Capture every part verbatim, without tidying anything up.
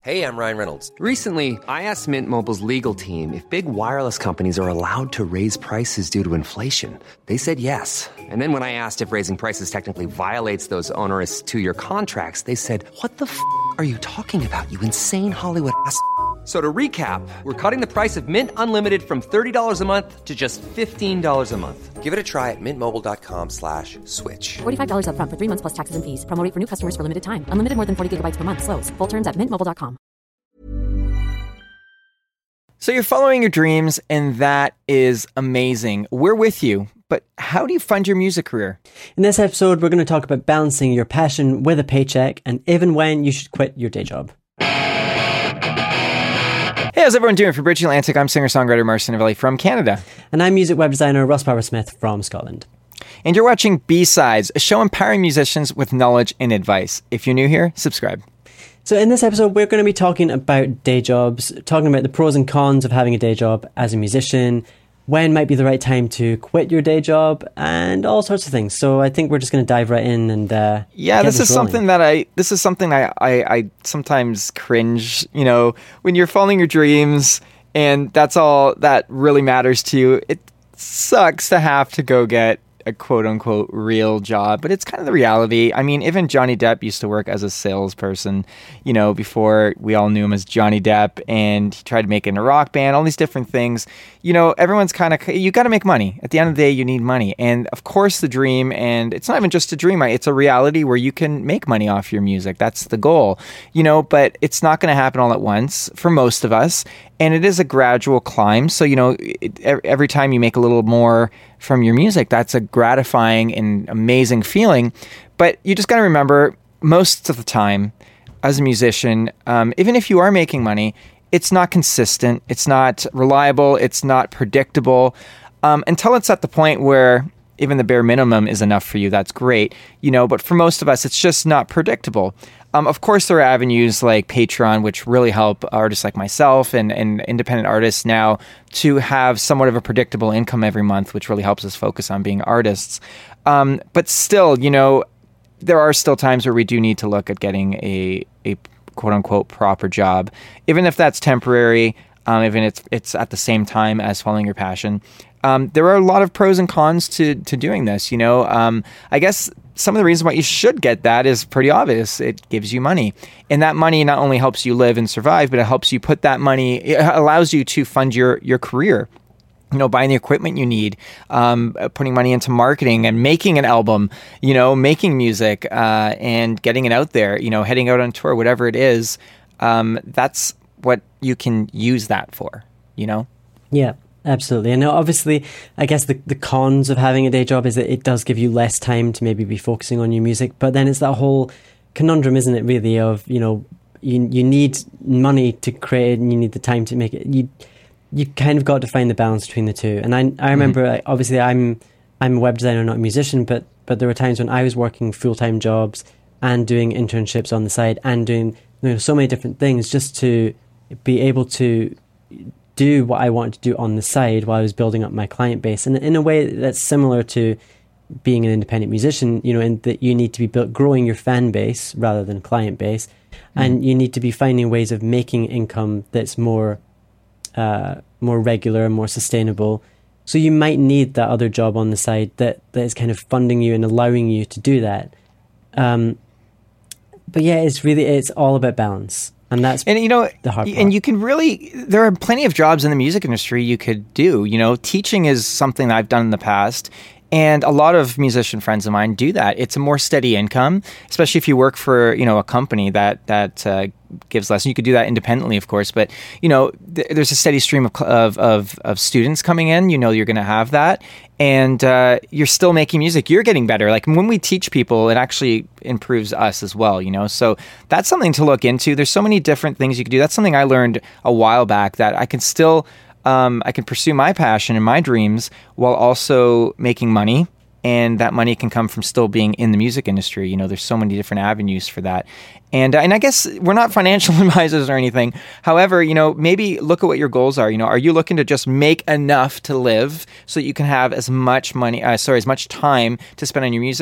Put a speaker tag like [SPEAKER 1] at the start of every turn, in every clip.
[SPEAKER 1] Hey, I'm Ryan Reynolds.
[SPEAKER 2] Recently, I asked Mint Mobile's legal team if big wireless companies are allowed to raise prices due to inflation. They said yes. And then when I asked if raising prices technically violates those onerous two-year contracts, they said, what the f*** are you talking about, you insane Hollywood ass f- So to recap, we're cutting the price of Mint Unlimited from thirty dollars a month to just fifteen dollars a month.
[SPEAKER 1] Give it a try at mintmobile.com slash switch.
[SPEAKER 3] forty-five dollars up front for three months plus taxes and fees. Promo rate for new customers for limited time. Unlimited more than forty gigabytes per month. Slows full terms at mint mobile dot com.
[SPEAKER 4] So you're following your dreams, and that is amazing. We're with you. But how do you fund your music career?
[SPEAKER 5] In this episode, we're going to talk about balancing your passion with a paycheck and even when you should quit your day job.
[SPEAKER 4] Hey, how's everyone doing? For Bridge Atlantic, I'm singer-songwriter Marcin Novelli from Canada.
[SPEAKER 5] And I'm music web designer Ross Power-Smith from Scotland.
[SPEAKER 4] And you're watching B-Sides, a show empowering musicians with knowledge and advice. If you're new here, subscribe.
[SPEAKER 5] So in this episode, we're going to be talking about day jobs, talking about the pros and cons of having a day job as a musician, when might be the right time to quit your day job, and all sorts of things. So I think we're just going to dive right in and uh,
[SPEAKER 4] yeah, this,
[SPEAKER 5] this
[SPEAKER 4] is
[SPEAKER 5] rolling.
[SPEAKER 4] something that I this is something I, I I sometimes cringe. You know, when you're following your dreams and that's all that really matters to you, it sucks to have to go get a quote unquote real job, but it's kind of the reality. I mean, even Johnny Depp used to work as a salesperson, you know, before we all knew him as Johnny Depp, and he tried to make it in a rock band, all these different things. You know, everyone's kind of, you got to make money. At the end of the day, you need money. And of course, the dream, and it's not even just a dream, it's a reality where you can make money off your music. That's the goal, you know, but it's not going to happen all at once for most of us. And it is a gradual climb. So, you know, it, every time you make a little more from your music, that's a gratifying and amazing feeling. But you just got to remember, most of the time, as a musician, um, even if you are making money, it's not consistent, it's not reliable, it's not predictable, um, until it's at the point where even the bare minimum is enough for you. That's great, you know, but for most of us, it's just not predictable. Um, of course, there are avenues like Patreon, which really help artists like myself and, and independent artists now to have somewhat of a predictable income every month, which really helps us focus on being artists. Um, but still, you know, there are still times where we do need to look at getting a, a quote unquote proper job, even if that's temporary, um, even if it's, it's at the same time as following your passion. Um, there are a lot of pros and cons to, to doing this, you know. Um, I guess some of the reasons why you should get that is pretty obvious. It gives you money. And that money not only helps you live and survive, but it helps you put that money, it allows you to fund your, your career. You know, buying the equipment you need, um, putting money into marketing and making an album, you know, making music uh, and getting it out there, you know, heading out on tour, whatever it is. Um, that's what you can use that for, you know?
[SPEAKER 5] Yeah. Absolutely. And obviously, I guess the, the cons of having a day job is that it does give you less time to maybe be focusing on your music. But then it's that whole conundrum, isn't it, really, of, you know, you you need money to create it and you need the time to make it. You you kind of got to find the balance between the two. And I I remember, mm-hmm. obviously, I'm I'm a web designer, not a musician, but but there were times when I was working full-time jobs and doing internships on the side and doing, you know, so many different things just to be able to do what I wanted to do on the side while I was building up my client base. And in a way that's similar to being an independent musician, you know, in that you need to be built, growing your fan base rather than client base. Mm. And you need to be finding ways of making income that's more, uh, more regular and more sustainable. So you might need that other job on the side that, that is kind of funding you and allowing you to do that. Um, but yeah, it's really, it's all about balance. And that's
[SPEAKER 4] and you know,
[SPEAKER 5] the hard part.
[SPEAKER 4] And you can really, there are plenty of jobs in the music industry you could do. You know, teaching is something that I've done in the past. And a lot of musician friends of mine do that. It's a more steady income, especially if you work for, you know, a company that that uh, gives lessons. You could do that independently, of course, but you know, th- there's a steady stream of of of, of students coming in. You know, you're going to have that, and uh, you're still making music. You're getting better. Like when we teach people, it actually improves us as well. You know, so that's something to look into. There's so many different things you could do. That's something I learned a while back that I can still. Um, I can pursue my passion and my dreams while also making money, and that money can come from still being in the music industry. You know, there's so many different avenues for that. And, uh, and I guess we're not financial advisors or anything. However, you know, maybe look at what your goals are. You know, are you looking to just make enough to live so that you can have as much money, uh, sorry, as much time to spend on your music?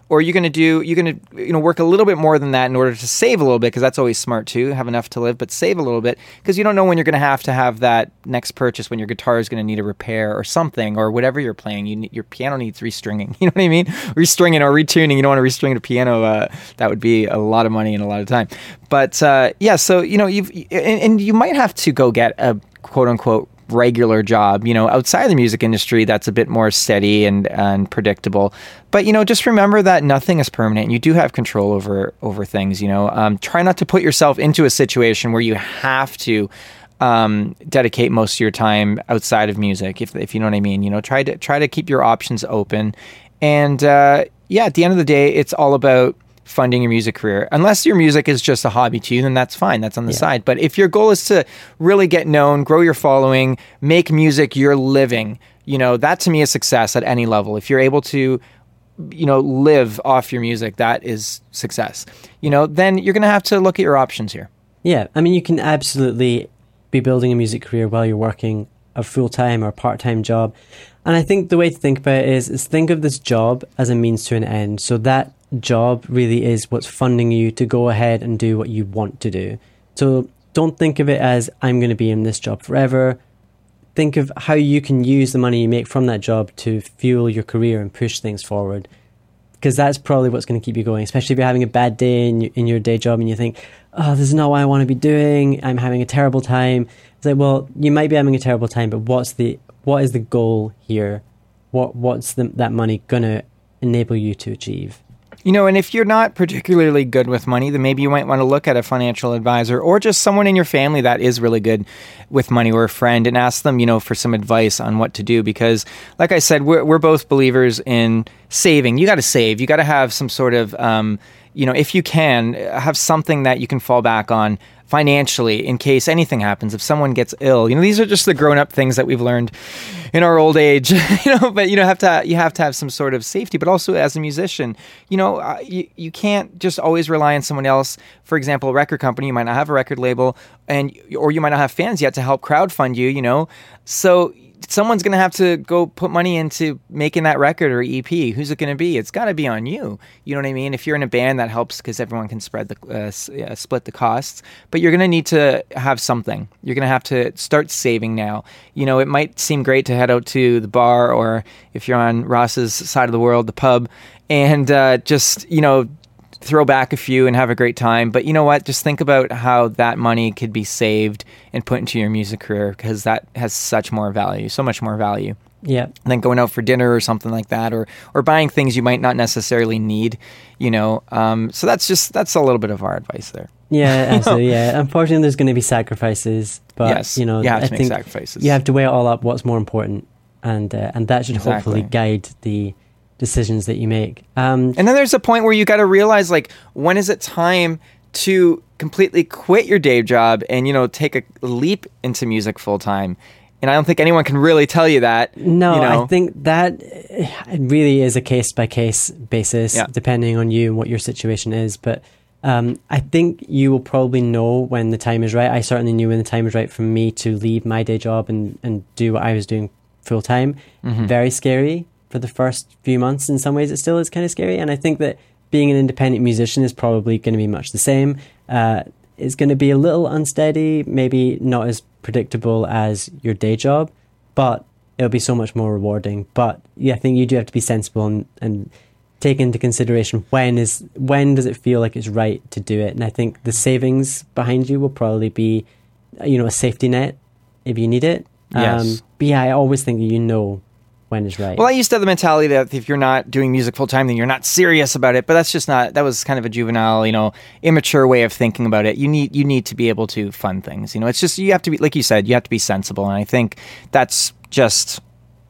[SPEAKER 4] or are you going to do, you're going to, you know, work a little bit more than that in order to save a little bit, because that's always smart too, have enough to live, but save a little bit, because you don't know when you're going to have to have that next purchase, when your guitar is going to need a repair or something, or whatever you're playing. You need, your piano needs restringing, you know what I mean? Restringing or retuning. You don't want to restring a piano. Uh, that would be a lot of money and a lot of time. But uh, yeah, so, you know, you've, and, and you might have to go get a quote unquote regular job, you know, outside the music industry that's a bit more steady and, and predictable. But, you know, just remember that nothing is permanent. You do have control over over things, you know. Um, try not to put yourself into a situation where you have to um, dedicate most of your time outside of music, if if you know what I mean. You know, try to try to keep your options open. And uh, yeah, at the end of the day, it's all about funding your music career. Unless your music is just a hobby to you, then that's fine. That's on the yeah. side. But if your goal is to really get known, grow your following, make music your living, you know, that to me is success at any level. If you're able to, you know, live off your music, that is success. You know, then you're going to have to look at your options here.
[SPEAKER 5] Yeah. I mean, you can absolutely be building a music career while you're working a full-time or part-time job. And I think the way to think about it is, is think of this job as a means to an end. So that job really is what's funding you to go ahead and do what you want to do. So don't think of it as, I'm going to be in this job forever. Think of how you can use the money you make from that job to fuel your career and push things forward. Because that's probably what's going to keep you going, especially if you're having a bad day in your, in your day job and you think, oh, this is not what I want to be doing. I'm having a terrible time. It's like, well, you might be having a terrible time, but what's the what is the goal here? What What's the, that money going to enable you to achieve?
[SPEAKER 4] You know, and if you're not particularly good with money, then maybe you might want to look at a financial advisor or just someone in your family that is really good with money, or a friend, and ask them, you know, for some advice on what to do. Because, like I said, we're, we're both believers in saving. You got to save. You got to have some sort of, um, you know, if you can, have something that you can fall back on financially in case anything happens, if someone gets ill. You know, these are just the grown-up things that we've learned in our old age, you know, but you know, have to, you have to have some sort of safety. But also as a musician, you know, uh, you, you can't just always rely on someone else. For example, a record company, you might not have a record label, and or you might not have fans yet to help crowdfund you, you know. So someone's going to have to go put money into making that record or E P. Who's it going to be? It's got to be on you. You know what I mean? If you're in a band, that helps because everyone can spread the uh, uh, split the costs. But you're going to need to have something. You're going to have to start saving now. You know, it might seem great to head out to the bar, or if you're on Ross's side of the world, the pub, and uh, just, you know, throw back a few and have a great time. But you know what? Just think about how that money could be saved and put into your music career, because that has such more value, so much more value.
[SPEAKER 5] Yeah.
[SPEAKER 4] Than going out for dinner or something like that, or or buying things you might not necessarily need, you know. Um, so that's just, that's a little bit of our advice there.
[SPEAKER 5] Yeah, absolutely. Yeah. Unfortunately, there's going to be sacrifices, but
[SPEAKER 4] yes,
[SPEAKER 5] you know,
[SPEAKER 4] you have
[SPEAKER 5] I
[SPEAKER 4] to make
[SPEAKER 5] think
[SPEAKER 4] sacrifices.
[SPEAKER 5] You have to weigh it all up. What's more important, and uh, and that should
[SPEAKER 4] exactly.
[SPEAKER 5] hopefully guide the decisions that you make. Um,
[SPEAKER 4] and then there's a point where you got to realize, like, when is it time to completely quit your day job and, you know, take a leap into music full time? And I don't think anyone can really tell you that.
[SPEAKER 5] No,
[SPEAKER 4] you know?
[SPEAKER 5] I think that it really is a case by case basis, yeah. depending on you and what your situation is. But um, I think you will probably know when the time is right. I certainly knew when the time was right for me to leave my day job and, and do what I was doing full time. Mm-hmm. Very scary for the first few months. In some ways, it still is kind of scary. And I think that being an independent musician is probably going to be much the same. Uh, it's going to be a little unsteady, maybe not as predictable as your day job, but it'll be so much more rewarding. But yeah, I think you do have to be sensible and, and take into consideration when is when does it feel like it's right to do it. And I think the savings behind you will probably be, you know, a safety net if you need it.
[SPEAKER 4] Yes.
[SPEAKER 5] Um, but yeah, I always think that you know when is right.
[SPEAKER 4] Well, I used to have the mentality that if you're not doing music full time, then you're not serious about it. But that's just not. That was kind of a juvenile, you know, immature way of thinking about it. You need you need to be able to fund things. You know, it's just you have to be, like you said, you have to be sensible. And I think that's just,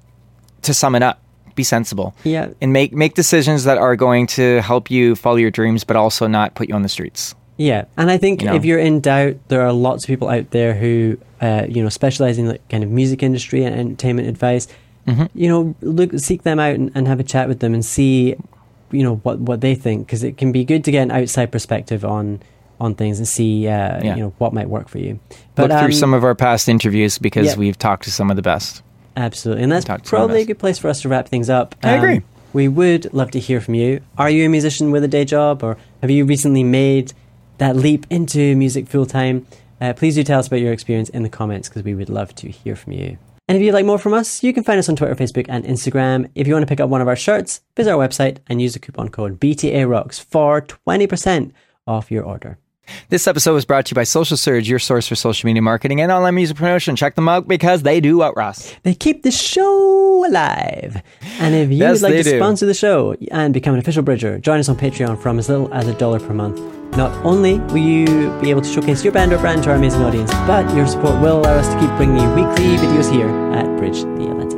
[SPEAKER 4] to sum it up, be sensible.
[SPEAKER 5] Yeah.
[SPEAKER 4] And make make decisions that are going to help you follow your dreams, but also not put you on the streets.
[SPEAKER 5] Yeah, and I think you know? if you're in doubt, there are lots of people out there who, uh, you know, specialize in like kind of music industry and entertainment advice. Mm-hmm. You know, look, seek them out and, and have a chat with them and see, you know, what, what they think, because it can be good to get an outside perspective on on things and see, uh, yeah. you know, what might work for you.
[SPEAKER 4] But look through um, some of our past interviews, because
[SPEAKER 5] yeah.
[SPEAKER 4] we've talked to some of the best.
[SPEAKER 5] Absolutely, and that's probably a good place for us to wrap things up.
[SPEAKER 4] I um, agree.
[SPEAKER 5] We would love to hear from you. Are you a musician with a day job, or have you recently made that leap into music full-time? Uh, please do tell us about your experience in the comments, because we would love to hear from you. And if you'd like more from us, you can find us on Twitter, Facebook, and Instagram. If you want to pick up one of our shirts, visit our website and use the coupon code B T A Rocks for twenty percent off your order.
[SPEAKER 4] This episode was brought to you by Social Surge, your source for social media marketing and online music promotion. Check them out because they do what, Ross?
[SPEAKER 5] They keep the show alive. And if you
[SPEAKER 4] Yes,
[SPEAKER 5] would like
[SPEAKER 4] they
[SPEAKER 5] to
[SPEAKER 4] do.
[SPEAKER 5] sponsor the show and become an official Bridger, join us on Patreon from as little as a dollar per month. Not only will you be able to showcase your band or brand to our amazing audience, but your support will allow us to keep bringing you weekly videos here at Bridge the Atlantic.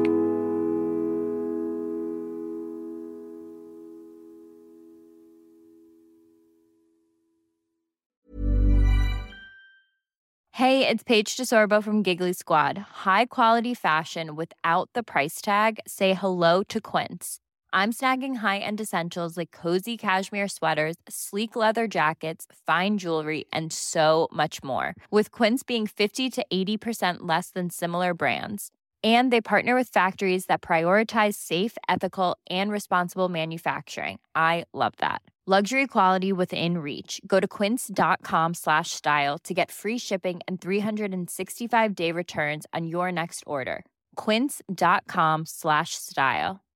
[SPEAKER 6] Hey, it's Paige DeSorbo from Giggly Squad. High quality fashion without the price tag. Say hello to Quince. I'm snagging high-end essentials like cozy cashmere sweaters, sleek leather jackets, fine jewelry, and so much more. With Quince being fifty to eighty percent less than similar brands. And they partner with factories that prioritize safe, ethical, and responsible manufacturing. I love that. Luxury quality within reach. Go to quince.com slash style to get free shipping and three sixty-five day returns on your next order. Quince.com slash style.